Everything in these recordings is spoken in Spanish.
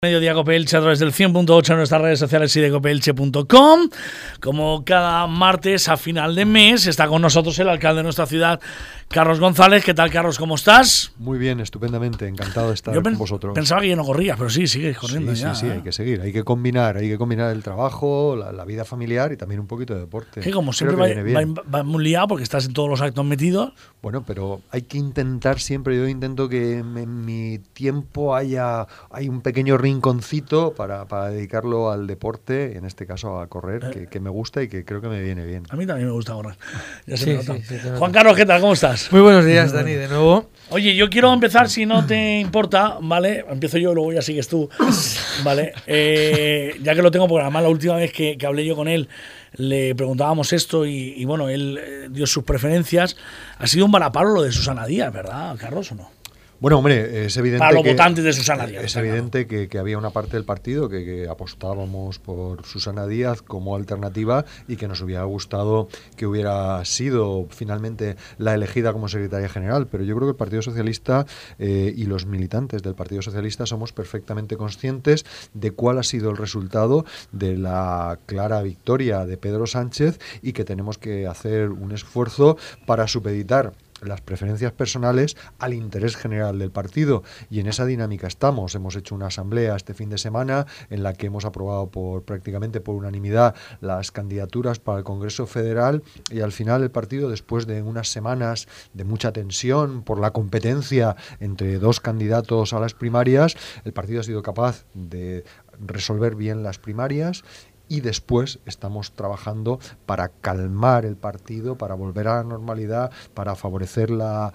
Mediodía Cope Elche a través del 100.8 en nuestras redes sociales y de copeelche.com. Como cada martes a final de mes está con nosotros el alcalde de nuestra ciudad, Carlos González. ¿Qué tal, Carlos? ¿Cómo estás? Muy bien, estupendamente, encantado de estar con vosotros. Pensaba que ya no corrías, pero sí, sigues corriendo ya. Sí, hay que seguir, hay que combinar el trabajo, la vida familiar y también un poquito de deporte. Que como siempre va muy liado porque estás en todos los actos metidos. Bueno, pero hay que intentar siempre, yo intento que en mi tiempo hay un pequeño rinconcito para dedicarlo al deporte, en este caso a correr, que me gusta y que creo que me viene bien. A mí también me gusta correr. Ya se Sí, me nota. sí, Juan Carlos, ¿qué tal? ¿Cómo estás? Muy buenos días, Dani, de nuevo. Oye, yo quiero empezar, si no te importa, ¿vale? Empiezo yo, luego ya sigues tú, ¿vale? Ya que lo tengo, porque además la última vez que hablé yo con él, le preguntábamos esto y bueno, él dio sus preferencias. Ha sido un varapalo lo de Susana Díaz, ¿verdad, Carlos, o no? Bueno, hombre, es evidente para los votantes de Susana Díaz. Es evidente que había una parte del partido que apostábamos por Susana Díaz como alternativa y que nos hubiera gustado que hubiera sido finalmente la elegida como secretaria general. Pero yo creo que el Partido Socialista y los militantes del Partido Socialista somos perfectamente conscientes de cuál ha sido el resultado de la clara victoria de Pedro Sánchez y que tenemos que hacer un esfuerzo para supeditar las preferencias personales al interés general del partido, y en esa dinámica estamos. Hemos hecho una asamblea este fin de semana en la que hemos aprobado prácticamente por unanimidad las candidaturas para el Congreso Federal, y al final el partido, después de unas semanas de mucha tensión por la competencia entre dos candidatos a las primarias, el partido ha sido capaz de resolver bien las primarias. Y después estamos trabajando para calmar el partido, para volver a la normalidad, para favorecer la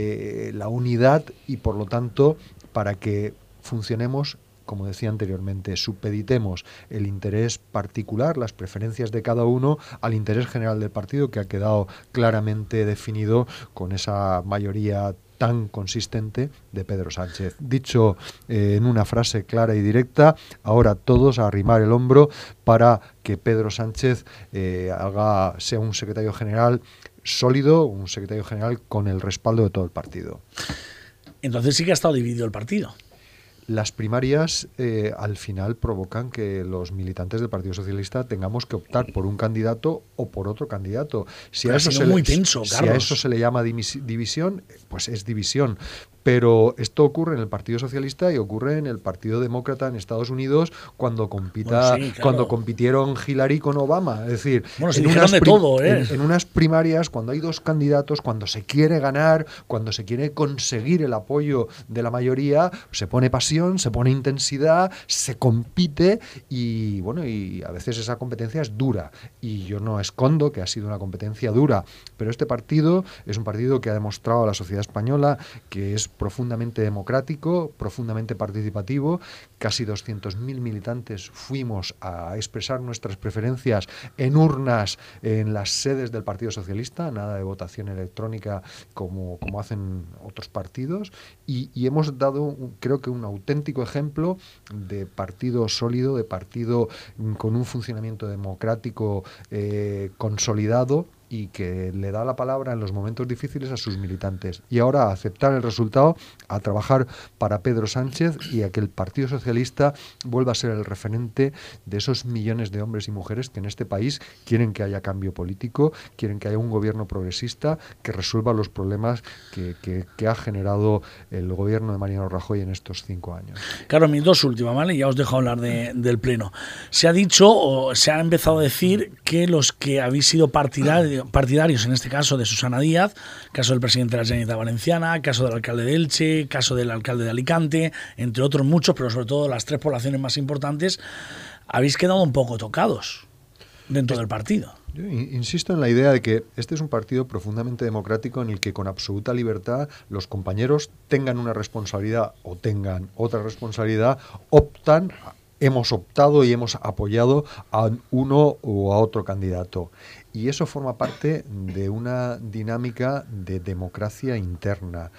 unidad y, por lo tanto, para que funcionemos, como decía anteriormente, supeditemos el interés particular, las preferencias de cada uno, al interés general del partido, que ha quedado claramente definido con esa mayoría tan consistente de Pedro Sánchez. Dicho en una frase clara y directa, ahora todos a arrimar el hombro para que Pedro Sánchez sea un secretario general sólido, un secretario general con el respaldo de todo el partido. Entonces sí que ha estado dividido el partido. Las primarias al final provocan que los militantes del Partido Socialista tengamos que optar por un candidato o por otro candidato. Si a eso se le llama división, pues es división. Pero esto ocurre en el Partido Socialista y ocurre en el Partido Demócrata en Estados Unidos cuando compitieron Hillary con Obama. Es decir, en unas primarias, cuando hay dos candidatos, cuando se quiere ganar, cuando se quiere conseguir el apoyo de la mayoría, se pone pasión, se pone intensidad, se compite y bueno, y a veces esa competencia es dura. Y yo no escondo que ha sido una competencia dura, pero este partido es un partido que ha demostrado a la sociedad española que es profundamente democrático, profundamente participativo. Casi 200.000 militantes fuimos a expresar nuestras preferencias en urnas en las sedes del Partido Socialista, nada de votación electrónica como hacen otros partidos, y hemos dado, creo que un auténtico ejemplo de partido sólido, de partido con un funcionamiento democrático consolidado, y que le da la palabra en los momentos difíciles a sus militantes. Y ahora a aceptar el resultado, a trabajar para Pedro Sánchez y a que el Partido Socialista vuelva a ser el referente de esos millones de hombres y mujeres que en este país quieren que haya cambio político, quieren que haya un gobierno progresista que resuelva los problemas que ha generado el gobierno de Mariano Rajoy en estos 5 años. Claro, mis dos últimas, ¿vale? Ya os dejo hablar del Pleno. Se ha dicho, o se ha empezado a decir, que los que habéis sido partidarios, en este caso de Susana Díaz, caso del presidente de la Generalitat Valenciana, caso del alcalde de Elche, caso del alcalde de Alicante, entre otros muchos, pero sobre todo las 3 poblaciones más importantes, habéis quedado un poco tocados dentro del partido. Yo insisto en la idea de que este es un partido profundamente democrático en el que con absoluta libertad los compañeros tengan una responsabilidad o tengan otra responsabilidad, hemos optado y hemos apoyado a uno o a otro candidato. Y eso forma parte de una dinámica de democracia interna.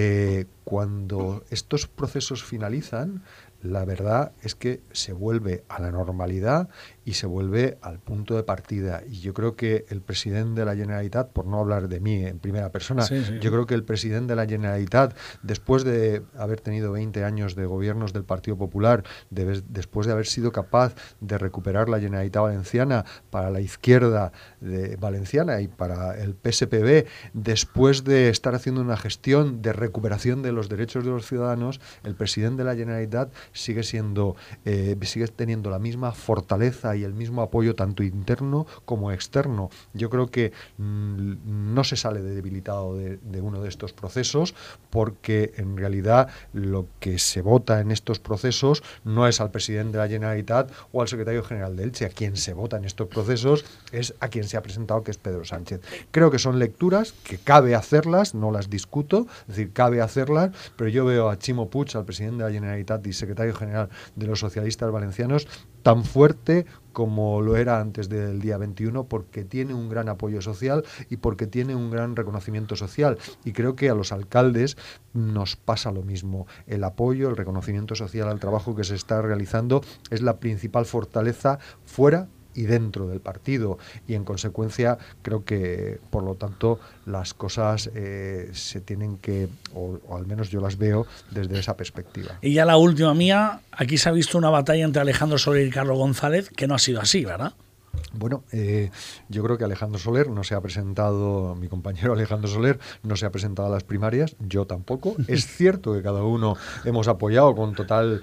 Cuando estos procesos finalizan, la verdad es que se vuelve a la normalidad y se vuelve al punto de partida. Y yo creo que el presidente de la Generalitat, por no hablar de mí en primera persona, yo creo que el presidente de la Generalitat, después de haber tenido 20 años de gobiernos del Partido Popular, después de haber sido capaz de recuperar la Generalitat Valenciana para la izquierda valenciana y para el PSPB, después de estar haciendo una gestión de recuperación de los derechos de los ciudadanos, el presidente de la Generalitat sigue teniendo la misma fortaleza y el mismo apoyo tanto interno como externo. Yo creo que no se sale debilitado de uno de estos procesos, porque en realidad lo que se vota en estos procesos no es al presidente de la Generalitat o al secretario general de Elche. A quien se vota en estos procesos es a quien se ha presentado, que es Pedro Sánchez. Creo que son lecturas que cabe hacerlas, no las discuto, es decir, cabe hacerlas, pero yo veo a Ximo Puig, al presidente de la Generalitat y secretario general de los socialistas valencianos, tan fuerte como lo era antes del día 21, porque tiene un gran apoyo social y porque tiene un gran reconocimiento social. Y creo que a los alcaldes nos pasa lo mismo. El apoyo, el reconocimiento social al trabajo que se está realizando es la principal fortaleza fuera y dentro del partido, y en consecuencia creo que, por lo tanto, las cosas se tienen que, o al menos yo las veo desde esa perspectiva. Y ya la última mía, aquí se ha visto una batalla entre Alejandro Soler y Carlos González, que no ha sido así, ¿verdad? Bueno, yo creo que Alejandro Soler no se ha presentado, mi compañero Alejandro Soler no se ha presentado a las primarias, yo tampoco. Es cierto que cada uno hemos apoyado con total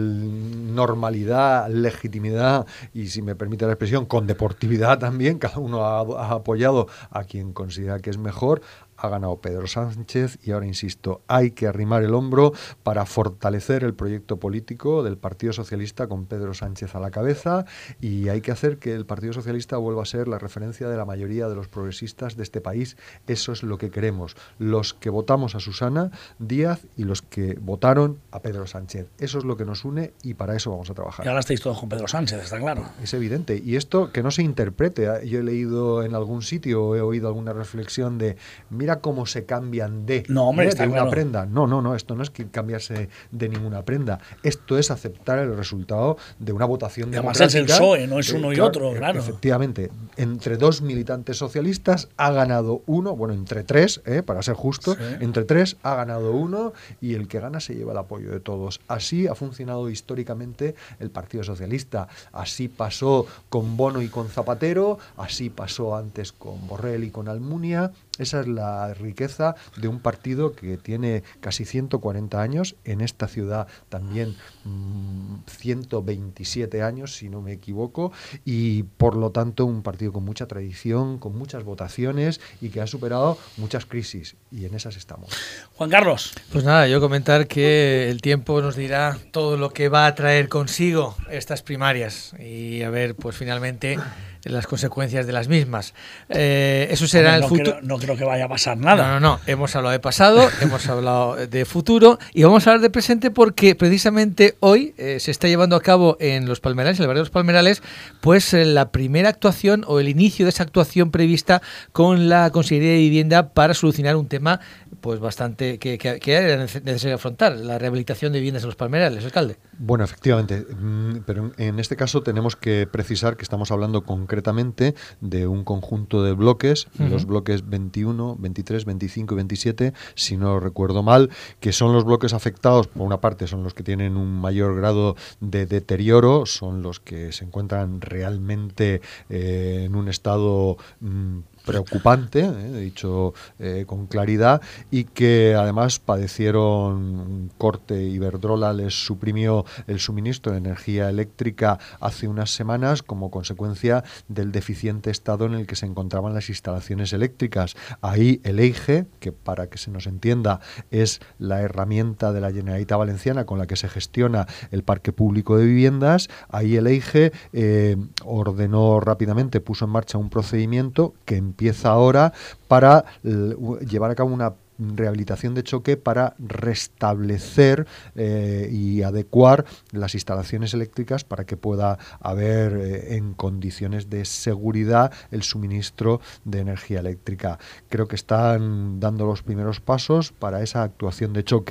normalidad, legitimidad y, si me permite la expresión, con deportividad también. Cada uno ha apoyado a quien considera que es mejor. Ha ganado Pedro Sánchez y ahora, insisto, hay que arrimar el hombro para fortalecer el proyecto político del Partido Socialista con Pedro Sánchez a la cabeza, y hay que hacer que el Partido Socialista vuelva a ser la referencia de la mayoría de los progresistas de este país. Eso es lo que queremos, los que votamos a Susana Díaz y los que votaron a Pedro Sánchez. Eso es lo que nos une y para eso vamos a trabajar. Y ahora estáis todos con Pedro Sánchez, está claro. Es evidente. Y esto que no se interprete. Yo he leído en algún sitio, he oído alguna reflexión de mira cómo se cambian de una prenda. No, esto no es que cambiarse de ninguna prenda. Esto es aceptar el resultado de una votación democrática. Además es el PSOE, no es uno y otro, claro. Efectivamente, entre dos militantes socialistas ha ganado uno, bueno, entre tres, para ser justo, entre tres ha ganado uno, y el que gana se lleva el apoyo de todos. Así ha funcionado históricamente el Partido Socialista. Así pasó con Bono y con Zapatero, así pasó antes con Borrell y con Almunia. Esa es la riqueza de un partido que tiene casi 140 años, en esta ciudad también 127 años, si no me equivoco, y por lo tanto un partido con mucha tradición, con muchas votaciones y que ha superado muchas crisis, y en esas estamos. Juan Carlos. Pues nada, yo comentar que el tiempo nos dirá todo lo que va a traer consigo estas primarias y a ver, pues finalmente las consecuencias de las mismas. Eso será el futuro. No creo que vaya a pasar nada. No. Hemos hablado de pasado, hemos hablado de futuro y vamos a hablar de presente, porque precisamente hoy se está llevando a cabo en Los Palmerales, en el barrio de Los Palmerales, pues la primera actuación o el inicio de esa actuación prevista con la Consejería de Vivienda para solucionar un tema pues bastante que era necesario afrontar, la rehabilitación de viviendas en Los Palmerales, alcalde. Bueno, efectivamente, pero en este caso tenemos que precisar que estamos hablando concretamente de un conjunto de bloques, los bloques 21, 23, 25 y 27, si no recuerdo mal, que son los bloques afectados. Por una parte son los que tienen un mayor grado de deterioro, son los que se encuentran realmente en un estado preocupante, dicho con claridad, y que además padecieron un corte. Iberdrola les suprimió el suministro de energía eléctrica hace unas semanas como consecuencia del deficiente estado en el que se encontraban las instalaciones eléctricas. Ahí el EIGE, que para que se nos entienda es la herramienta de la Generalitat Valenciana con la que se gestiona el parque público de viviendas, ahí el EIGE ordenó rápidamente, puso en marcha un procedimiento que empieza ahora para llevar a cabo una rehabilitación de choque para restablecer y adecuar las instalaciones eléctricas para que pueda haber en condiciones de seguridad el suministro de energía eléctrica. Creo que están dando los primeros pasos para esa actuación de choque.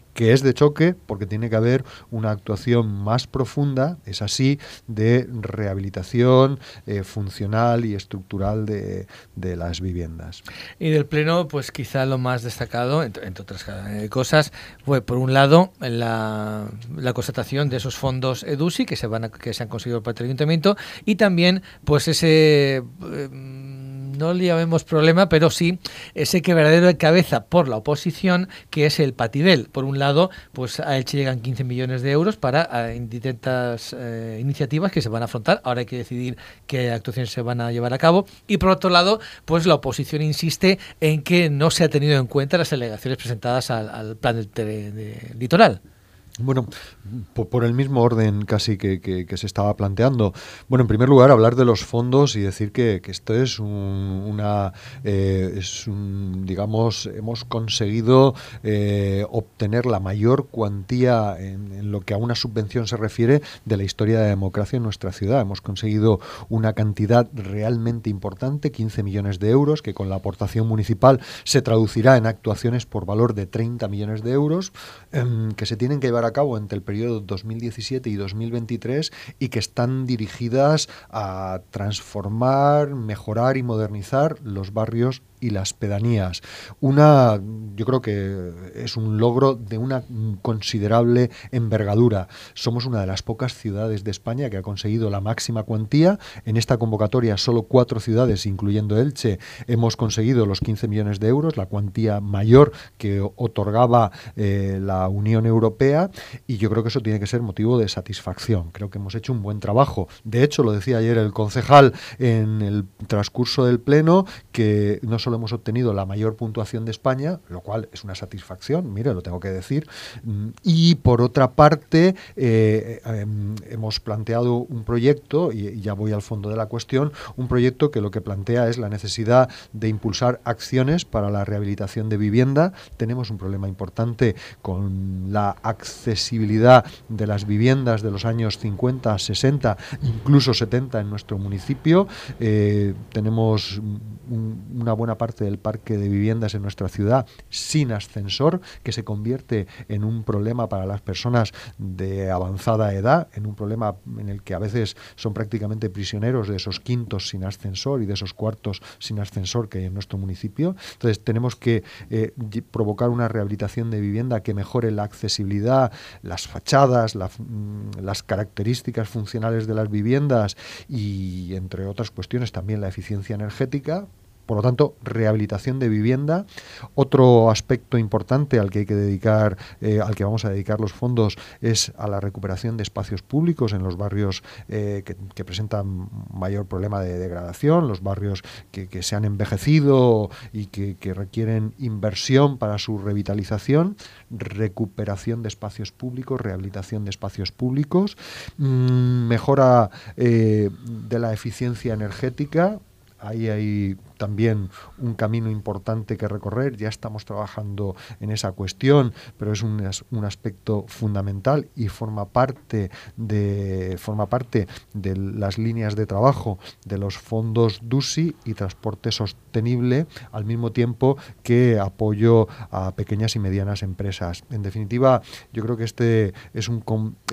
que es de choque porque tiene que haber una actuación más profunda, es así, de rehabilitación funcional y estructural de las viviendas. Y del Pleno, pues quizá lo más destacado, entre otras cosas, fue por un lado la constatación de esos fondos EDUSI que se han conseguido para el Ayuntamiento, y también pues ese... no le llamemos problema, pero sí ese quebradero de cabeza por la oposición, que es el Pativel. Por un lado, pues a Elche llegan 15 millones de euros para distintas iniciativas que se van a afrontar. Ahora hay que decidir qué actuaciones se van a llevar a cabo. Y por otro lado, pues la oposición insiste en que no se ha tenido en cuenta las alegaciones presentadas al plan de litoral. Bueno, por el mismo orden casi que se estaba planteando. Bueno, en primer lugar, hablar de los fondos y decir que esto es digamos, hemos conseguido obtener la mayor cuantía en lo que a una subvención se refiere de la historia de la democracia en nuestra ciudad. Hemos conseguido una cantidad realmente importante, 15 millones de euros, que con la aportación municipal se traducirá en actuaciones por valor de 30 millones de euros, que se tienen que llevar a cabo entre el periodo 2017 y 2023 y que están dirigidas a transformar, mejorar y modernizar los barrios y las pedanías. Yo creo que es un logro de una considerable envergadura. Somos una de las pocas ciudades de España que ha conseguido la máxima cuantía. En esta convocatoria solo 4 ciudades, incluyendo Elche, hemos conseguido los 15 millones de euros, la cuantía mayor que otorgaba la Unión Europea, y yo creo que eso tiene que ser motivo de satisfacción. Creo que hemos hecho un buen trabajo. De hecho, lo decía ayer el concejal en el transcurso del Pleno, que no solo hemos obtenido la mayor puntuación de España, lo cual es una satisfacción, mire, lo tengo que decir, y por otra parte hemos planteado un proyecto, y ya voy al fondo de la cuestión, un proyecto que lo que plantea es la necesidad de impulsar acciones para la rehabilitación de vivienda. Tenemos un problema importante con la accesibilidad de las viviendas de los años 50, 60, incluso 70 en nuestro municipio. Tenemos una buena parte del parque de viviendas en nuestra ciudad sin ascensor, que se convierte en un problema para las personas de avanzada edad, en un problema en el que a veces son prácticamente prisioneros de esos quintos sin ascensor y de esos cuartos sin ascensor que hay en nuestro municipio. Entonces tenemos que provocar una rehabilitación de vivienda que mejore la accesibilidad, las fachadas, las características funcionales de las viviendas y, entre otras cuestiones, también la eficiencia energética. Por lo tanto, rehabilitación de vivienda. Otro aspecto importante al que hay que dedicar, al que vamos a dedicar los fondos, es a la recuperación de espacios públicos en los barrios que presentan mayor problema de degradación, los barrios que se han envejecido y que requieren inversión para su revitalización, recuperación de espacios públicos, rehabilitación de espacios públicos, mejora de la eficiencia energética. Ahí hay también un camino importante que recorrer. Ya estamos trabajando en esa cuestión, pero es un aspecto fundamental y forma parte de las líneas de trabajo de los fondos DUSI y transporte sostenible, al mismo tiempo que apoyo a pequeñas y medianas empresas. En definitiva, yo creo que este es un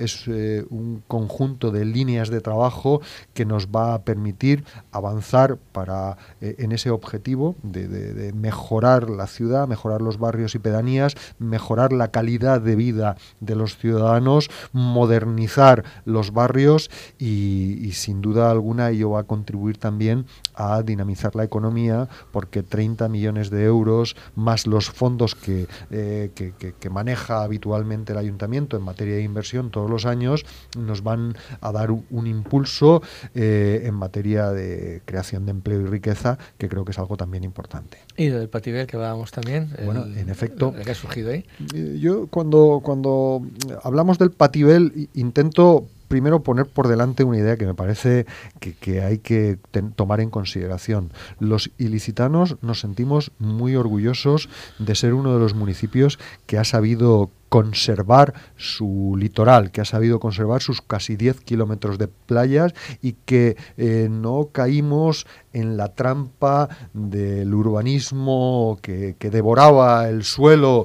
conjunto de líneas de trabajo que nos va a permitir avanzar en ese objetivo de mejorar la ciudad, mejorar los barrios y pedanías, mejorar la calidad de vida de los ciudadanos, modernizar los barrios y sin duda alguna ello va a contribuir también a dinamizar la economía, porque 30 millones de euros más los fondos que maneja habitualmente el ayuntamiento en materia de inversión todos los años nos van a dar un impulso en materia de creación de empleo y riqueza, que creo que es algo también importante. Y del Pativel que hablábamos también, bueno, en efecto, el que ha surgido ahí. Yo cuando hablamos del Pativel intento primero poner por delante una idea que me parece que hay que tomar en consideración. Los ilicitanos nos sentimos muy orgullosos de ser uno de los municipios que ha sabido conservar su litoral, que ha sabido conservar sus casi 10 kilómetros de playas y que no caímos en la trampa del urbanismo que devoraba el suelo,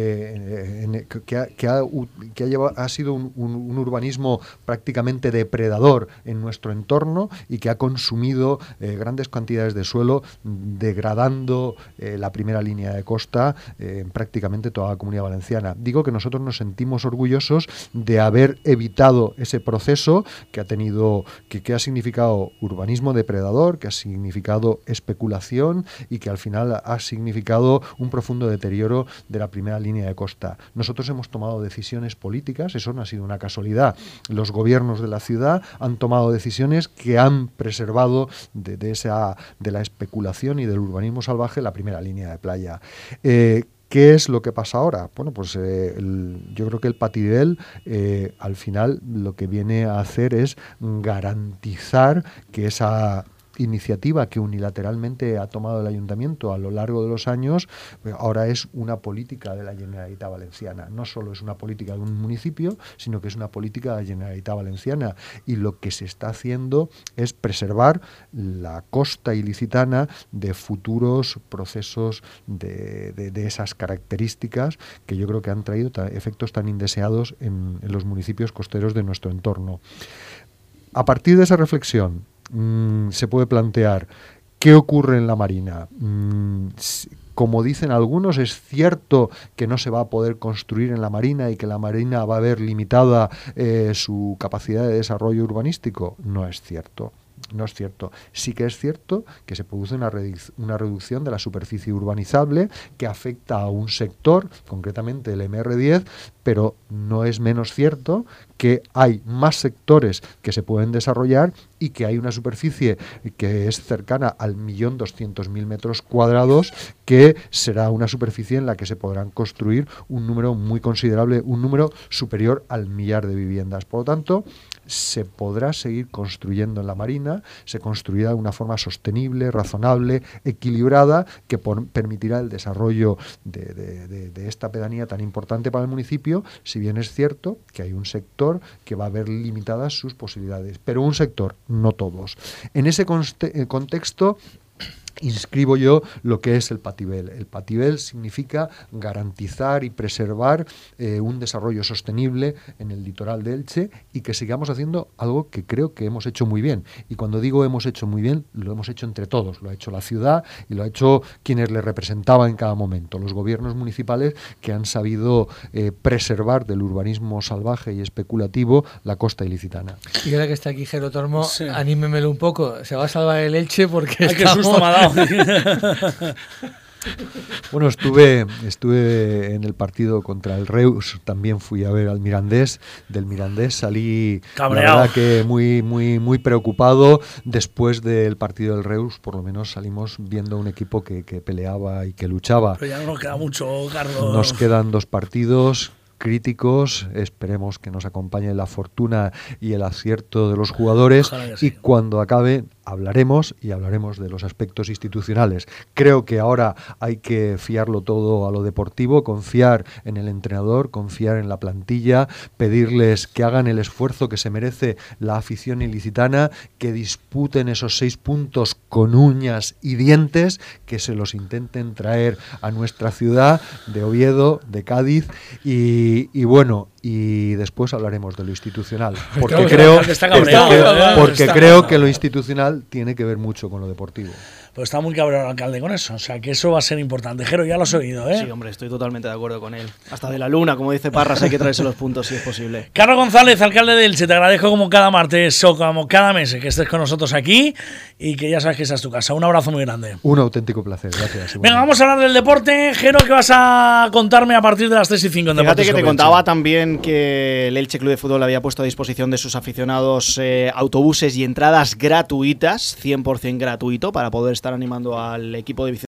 que ha sido un urbanismo prácticamente depredador en nuestro entorno y que ha consumido grandes cantidades de suelo, degradando la primera línea de costa en prácticamente toda la Comunidad Valenciana. Digo que nosotros nos sentimos orgullosos de haber evitado ese proceso que ha significado urbanismo depredador, que ha significado especulación y que al final ha significado un profundo deterioro de la primera línea de costa. Nosotros hemos tomado decisiones políticas, eso no ha sido una casualidad. Los gobiernos de la ciudad han tomado decisiones que han preservado de la especulación y del urbanismo salvaje la primera línea de playa. ¿Qué es lo que pasa ahora? Bueno, pues yo creo que el Patibel al final lo que viene a hacer es garantizar que esa iniciativa que unilateralmente ha tomado el Ayuntamiento a lo largo de los años, ahora es una política de la Generalitat Valenciana. No solo es una política de un municipio, sino que es una política de la Generalitat Valenciana. Y lo que se está haciendo es preservar la costa ilicitana de futuros procesos de esas características que yo creo que han traído efectos tan indeseados en los municipios costeros de nuestro entorno. A partir de esa reflexión, se puede plantear qué ocurre en la Marina. Como dicen algunos, es cierto que no se va a poder construir en la Marina y que la Marina va a ver limitada su capacidad de desarrollo urbanístico. No es cierto. No es cierto. Sí que es cierto que se produce una reducción de la superficie urbanizable que afecta a un sector, concretamente el MR10, pero no es menos cierto que hay más sectores que se pueden desarrollar y que hay una superficie que es cercana al 1.200.000 metros cuadrados, que será una superficie en la que se podrán construir un número muy considerable, un número superior al 1.000.000 de viviendas. Por lo tanto, se podrá seguir construyendo en la Marina, se construirá de una forma sostenible, razonable, equilibrada, que permitirá el desarrollo de esta pedanía tan importante para el municipio, si bien es cierto que hay un sector que va a ver limitadas sus posibilidades, pero un sector, no todos. En ese contexto inscribo yo lo que es el Patibel. El Patibel significa garantizar y preservar un desarrollo sostenible en el litoral de Elche y que sigamos haciendo algo que creo que hemos hecho muy bien. Y cuando digo hemos hecho muy bien, lo hemos hecho entre todos. Lo ha hecho la ciudad y lo ha hecho quienes le representaban en cada momento. Los gobiernos municipales que han sabido preservar del urbanismo salvaje y especulativo la costa ilicitana. Y ahora que está aquí Jero Tormo, sí, anímemelo un poco. Se va a salvar el Elche porque qué susto me ha dado. Bueno, estuve en el partido contra el Reus, también fui a ver al Mirandés. Del Mirandés salí, cabreado, la verdad que muy preocupado. Después del partido del Reus, por lo menos salimos viendo un equipo que peleaba y que luchaba. Pero ya no nos queda mucho, Carlos. Nos quedan 2 partidos críticos, esperemos que nos acompañe la fortuna y el acierto de los jugadores, sí, y cuando acabe hablaremos de los aspectos institucionales. Creo que ahora hay que fiarlo todo a lo deportivo, confiar en el entrenador, confiar en la plantilla, pedirles que hagan el esfuerzo que se merece la afición ilicitana, que disputen esos 6 puntos con uñas y dientes, que se los intenten traer a nuestra ciudad de Oviedo, de Cádiz y bueno, y después hablaremos de lo institucional, porque creo que lo institucional tiene que ver mucho con lo deportivo. Pues está muy cabreado el alcalde con eso, o sea que eso va a ser importante. Jero, ya lo has oído, ¿eh? Sí, hombre, estoy totalmente de acuerdo con él. Hasta de la luna, como dice Parras, hay que traerse los puntos si es posible. Carlos González, alcalde de Elche, te agradezco como cada martes o como cada mes que estés con nosotros aquí y que ya sabes que esa es tu casa. Un abrazo muy grande. Un auténtico placer, gracias. Venga, vamos a hablar del deporte. Jero, ¿qué vas a contarme a partir de las 3:05 en Deportes? Fíjate que te contaba también que el Elche Club de Fútbol había puesto a disposición de sus aficionados autobuses y entradas gratuitas, 100% gratuito, para poder estar animando al equipo de